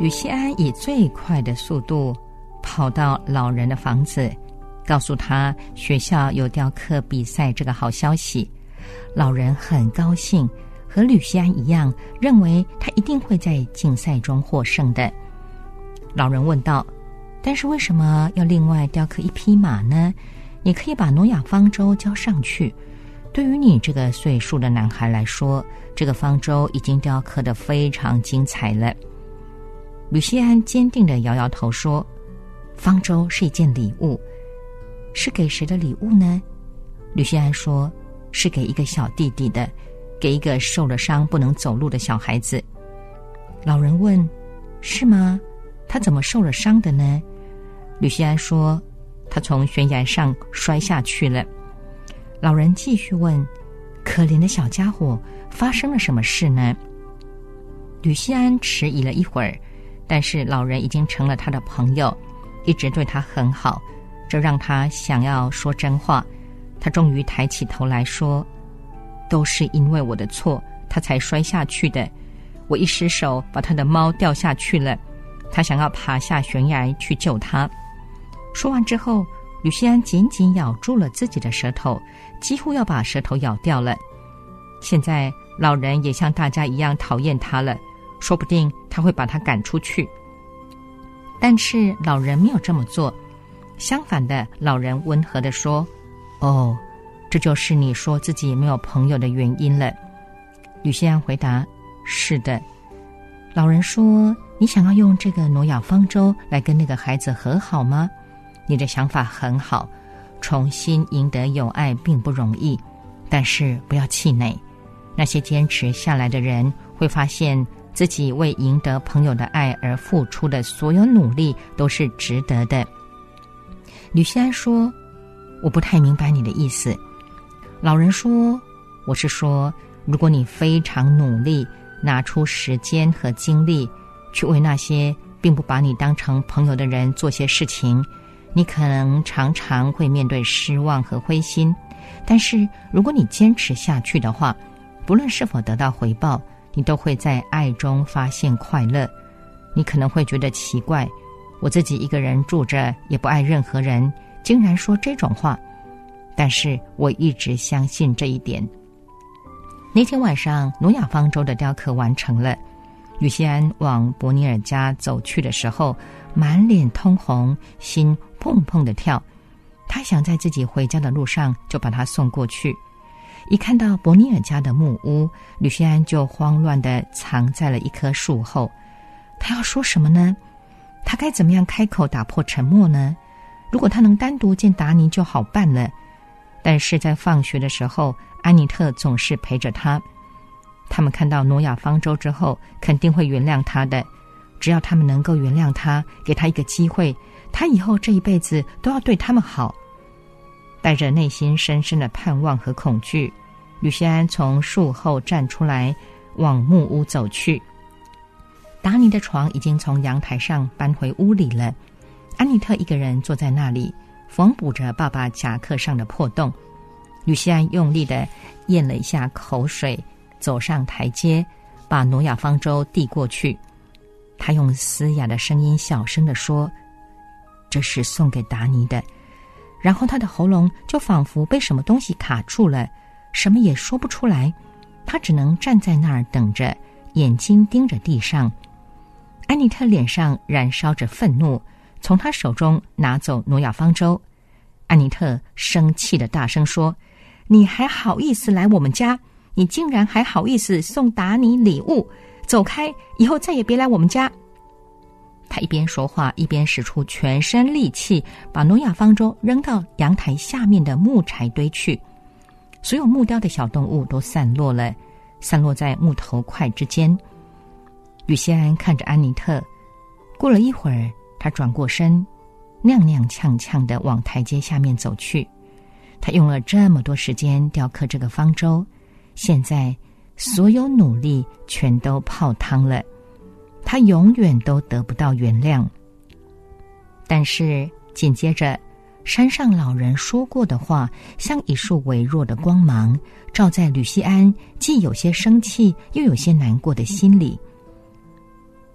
吕西安以最快的速度跑到老人的房子，告诉他学校有雕刻比赛这个好消息。老人很高兴，和吕西安一样，认为他一定会在竞赛中获胜的。老人问道：但是为什么要另外雕刻一匹马呢？你可以把挪亚方舟交上去。对于你这个岁数的男孩来说，这个方舟已经雕刻得非常精彩了。吕西安坚定地摇摇头说：方舟是一件礼物。是给谁的礼物呢？吕西安说：是给一个小弟弟的，给一个受了伤不能走路的小孩子。老人问：是吗？他怎么受了伤的呢？吕西安说：他从悬崖上摔下去了。老人继续问：可怜的小家伙，发生了什么事呢？吕西安迟疑了一会儿，但是老人已经成了他的朋友，一直对他很好，这让他想要说真话。他终于抬起头来说：都是因为我的错，他才摔下去的。我一失手把他的猫掉下去了，他想要爬下悬崖去救他。说完之后，吕西安紧紧咬住了自己的舌头，几乎要把舌头咬掉了。现在老人也像大家一样讨厌他了，说不定他会把他赶出去。但是老人没有这么做，相反的，老人温和地说：哦，这就是你说自己没有朋友的原因了。吕西安回答：是的。老人说：你想要用这个挪亚方舟来跟那个孩子和好吗？你的想法很好，重新赢得友爱并不容易，但是不要气馁。那些坚持下来的人会发现自己为赢得朋友的爱而付出的所有努力都是值得的。吕西安说：我不太明白你的意思。老人说：我是说，如果你非常努力，拿出时间和精力去为那些并不把你当成朋友的人做些事情，你可能常常会面对失望和灰心，但是如果你坚持下去的话，不论是否得到回报，你都会在爱中发现快乐。你可能会觉得奇怪，我自己一个人住着，也不爱任何人，竟然说这种话。但是我一直相信这一点。那天晚上，挪亚方舟的雕刻完成了。吕西安往伯尼尔家走去的时候，满脸通红，心砰砰地跳。他想在自己回家的路上就把他送过去。一看到伯尼尔家的木屋，吕西安就慌乱地藏在了一棵树后。他要说什么呢？他该怎么样开口打破沉默呢？如果他能单独见达尼就好办了。但是在放学的时候，安妮特总是陪着他。他们看到挪亚方舟之后，肯定会原谅他的。只要他们能够原谅他，给他一个机会，他以后这一辈子都要对他们好。带着内心深深的盼望和恐惧，吕西安从树后站出来，往木屋走去。达尼的床已经从阳台上搬回屋里了。安妮特一个人坐在那里，缝补着爸爸夹克上的破洞。吕西安用力地咽了一下口水，走上台阶，把挪亚方舟递过去。他用嘶哑的声音小声地说：这是送给达尼的。然后他的喉咙就仿佛被什么东西卡住了，什么也说不出来。他只能站在那儿等着，眼睛盯着地上。安妮特脸上燃烧着愤怒，从他手中拿走挪亚方舟。安妮特生气地大声说：你还好意思来我们家？你竟然还好意思送达尼礼物？走开，以后再也别来我们家。他一边说话，一边使出全身力气，把挪亚方舟扔到阳台下面的木柴堆去。所有木雕的小动物都散落了，散落在木头块之间。吕西安看着安妮特，过了一会儿，他转过身，踉踉跄跄地往台阶下面走去。他用了这么多时间雕刻这个方舟，现在所有努力全都泡汤了，他永远都得不到原谅。但是紧接着，山上老人说过的话像一束微弱的光芒，照在吕西安既有些生气又有些难过的心里。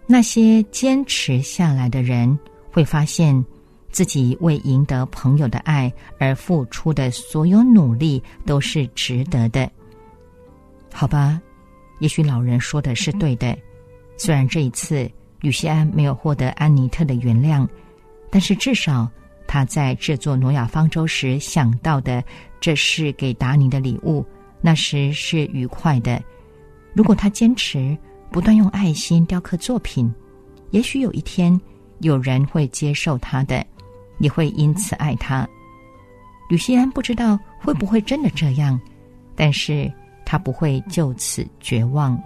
那些坚持下来的人会发现自己为赢得朋友的爱而付出的所有努力都是值得的。好吧，也许老人说的是对的，虽然这一次吕西安没有获得安妮特的原谅，但是至少他在制作挪亚方舟时想到的这是给达尼的礼物，那时是愉快的。如果他坚持不断用爱心雕刻作品，也许有一天有人会接受他的，也会因此爱他。吕西安不知道会不会真的这样，但是他不会就此绝望。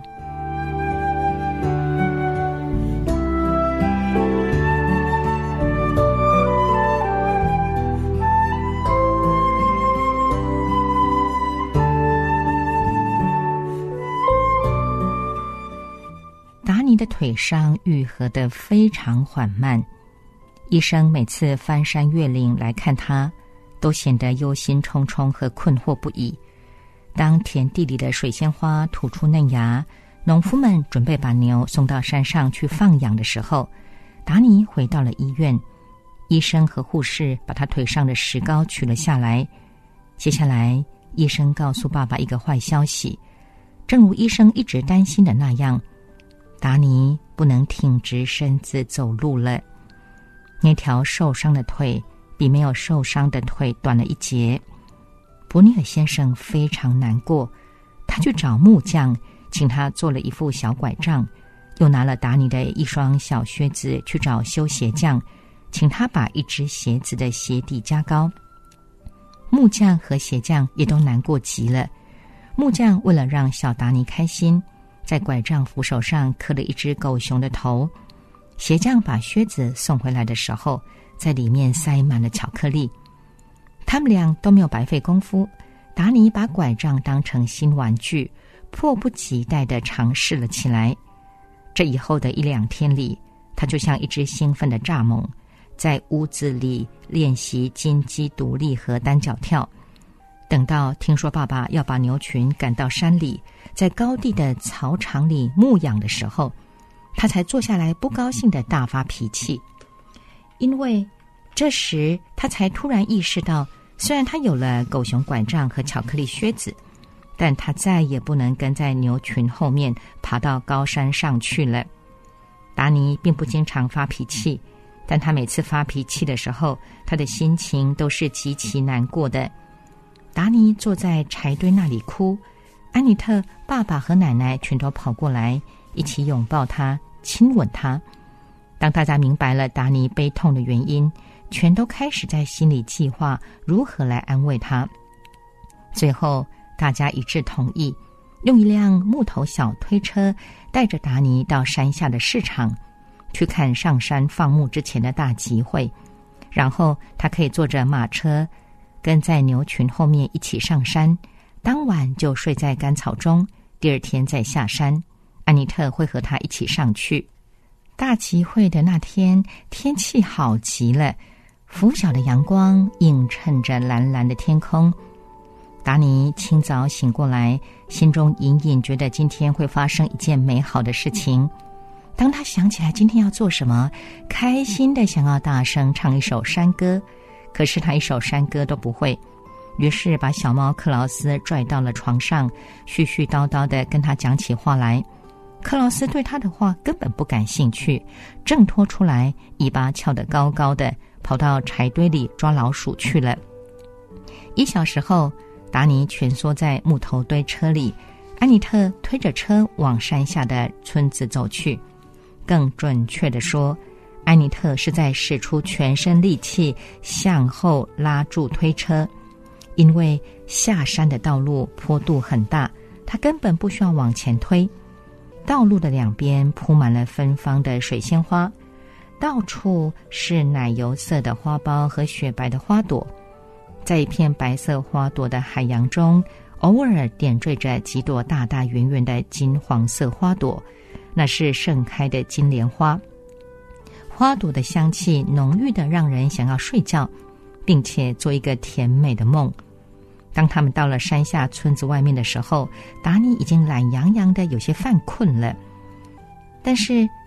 达尼的腿伤愈合得非常缓慢，医生每次翻山越岭来看他，都显得忧心忡忡和困惑不已。当田地里的水仙花吐出嫩芽，农夫们准备把牛送到山上去放养的时候，达尼回到了医院。医生和护士把他腿上的石膏取了下来。接下来，医生告诉爸爸一个坏消息，正如医生一直担心的那样，达尼不能挺直身子走路了。那条受伤的腿比没有受伤的腿短了一截。伯尼尔先生非常难过，他去找木匠，请他做了一副小拐杖，又拿了达尼的一双小靴子去找修鞋匠，请他把一只鞋子的鞋底加高。木匠和鞋匠也都难过极了。木匠为了让小达尼开心，在拐杖扶手上刻了一只狗熊的头。鞋匠把靴子送回来的时候，在里面塞满了巧克力。他们俩都没有白费功夫，达尼把拐杖当成新玩具，迫不及待地尝试了起来。这以后的1-2天里，他就像一只兴奋的蚱蜢，在屋子里练习金鸡独立和单脚跳。等到听说爸爸要把牛群赶到山里，在高地的草场里牧养的时候，他才坐下来不高兴地大发脾气。因为这时他才突然意识到，虽然他有了狗熊拐杖和巧克力靴子，但他再也不能跟在牛群后面爬到高山上去了。达尼并不经常发脾气，但他每次发脾气的时候，他的心情都是极其难过的。达尼坐在柴堆那里哭，安妮特、爸爸和奶奶全都跑过来，一起拥抱他，亲吻他。当大家明白了达尼悲痛的原因，全都开始在心里计划如何来安慰他。最后大家一致同意，用一辆木头小推车带着达尼到山下的市场，去看上山放牧之前的大集会，然后他可以坐着马车跟在牛群后面一起上山，当晚就睡在干草中，第二天再下山。安妮特会和他一起上去。大集会的那天，天气好极了，拂晓的阳光映衬着蓝蓝的天空。达尼清早醒过来，心中隐隐觉得今天会发生一件美好的事情。当他想起来今天要做什么，开心的想要大声唱一首山歌，可是他一首山歌都不会，于是把小猫克劳斯拽到了床上，絮絮叨叨地跟他讲起话来。克劳斯对他的话根本不感兴趣，挣脱出来，尾巴翘得高高的，跑到柴堆里抓老鼠去了。1小时后，达尼蜷缩在木头堆车里，安妮特推着车往山下的村子走去。更准确地说，安妮特是在使出全身力气向后拉住推车，因为下山的道路坡度很大，她根本不需要往前推。道路的两边铺满了芬芳的水仙花，到处是奶油色的花苞和雪白的花朵。在一片白色花朵的海洋中，偶尔点缀着几朵大大圆圆的金黄色花朵，那是盛开的金莲花。花朵的香气浓郁的让人想要睡觉，并且做一个甜美的梦。当他们到了山下村子外面的时候，达尼已经懒洋洋的有些犯困了。但是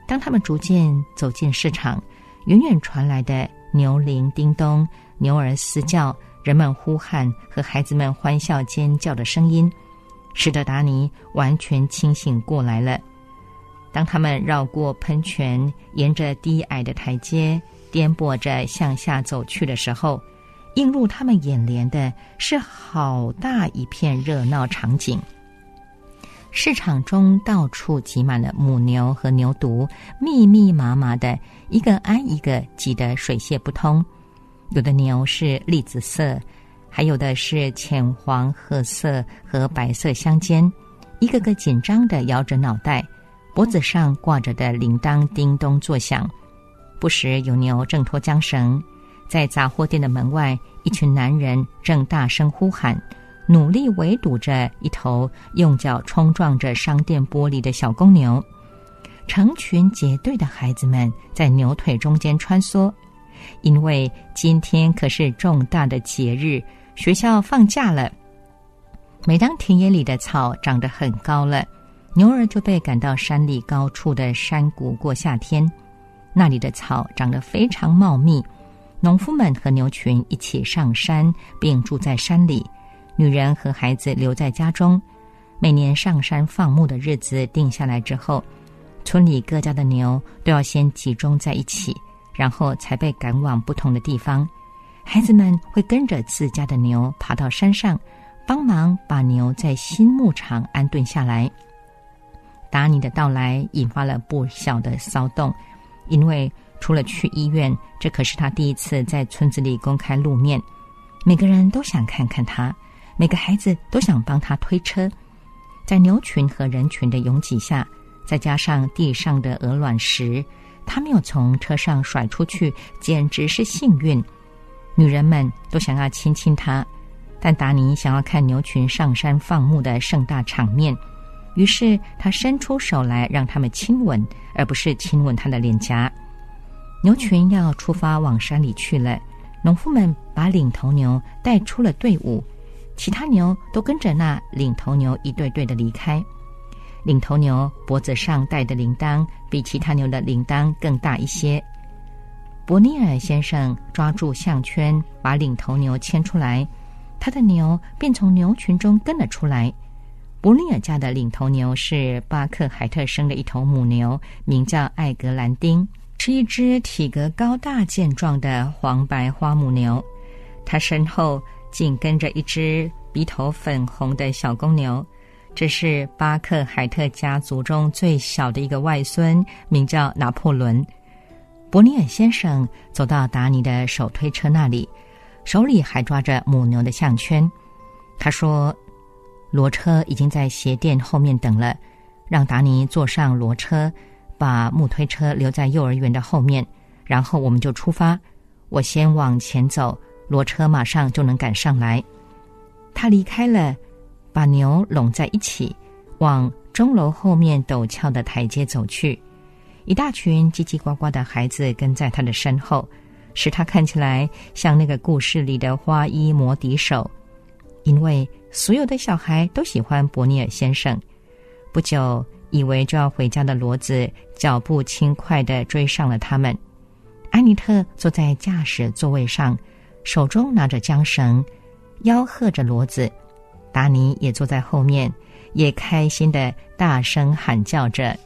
当他们逐渐走进市场，远远传来的牛铃叮咚、牛儿嘶叫、人们呼喊和孩子们欢笑尖叫的声音，使得达尼完全清醒过来了。当他们绕过喷泉，沿着低矮的台阶颠簸着向下走去的时候，映入他们眼帘的是好大一片热闹场景。市场中到处挤满了母牛和牛犊，密密麻麻的，一个挨一个挤得水泄不通。有的牛是栗子色，还有的是浅黄、褐色和白色相间，一个个紧张地摇着脑袋，脖子上挂着的铃铛叮咚作响。不时有牛挣脱缰绳，在杂货店的门外，一群男人正大声呼喊，努力围堵着一头用脚冲撞着商店玻璃的小公牛。成群结队的孩子们在牛腿中间穿梭，因为今天可是重大的节日，学校放假了。每当田野里的草长得很高了，牛儿就被赶到山里高处的山谷过夏天。那里的草长得非常茂密，农夫们和牛群一起上山，并住在山里，女人和孩子留在家中。每年上山放牧的日子定下来之后，村里各家的牛都要先集中在一起，然后才被赶往不同的地方。孩子们会跟着自家的牛爬到山上，帮忙把牛在新牧场安顿下来。达尼的到来引发了不小的骚动，因为除了去医院，这可是他第一次在村子里公开露面。每个人都想看看他，每个孩子都想帮他推车。在牛群和人群的拥挤下，再加上地上的鹅卵石，他没有从车上甩出去，简直是幸运。女人们都想要亲亲他，但达尼想要看牛群上山放牧的盛大场面，于是他伸出手来让他们亲吻，而不是亲吻他的脸颊。牛群要出发往山里去了，农夫们把领头牛带出了队伍，其他牛都跟着那领头牛一队队的离开。领头牛脖子上戴的铃铛比其他牛的铃铛更大一些。伯尼尔先生抓住项圈，把领头牛牵出来，他的牛便从牛群中跟了出来。伯尼尔家的领头牛是巴克海特生的一头母牛，名叫艾格兰丁，是一只体格高大健壮的黄白花母牛。它身后紧跟着一只鼻头粉红的小公牛，这是巴克海特家族中最小的一个外孙，名叫拿破仑。伯尼尔先生走到达尼的手推车那里，手里还抓着母牛的项圈。他说，骡车已经在鞋店后面等了，让达尼坐上骡车，把木推车留在幼儿园的后面，然后我们就出发。我先往前走，骡车马上就能赶上来。他离开了，把牛拢在一起，往钟楼后面陡峭的台阶走去。一大群叽叽呱呱的孩子跟在他的身后，使他看起来像那个故事里的花衣魔笛手。因为所有的小孩都喜欢伯尼尔先生。不久，以为就要回家的骡子脚步轻快地追上了他们。安妮特坐在驾驶座位上，手中拿着缰绳，吆喝着骡子。达尼也坐在后面，也开心地大声喊叫着。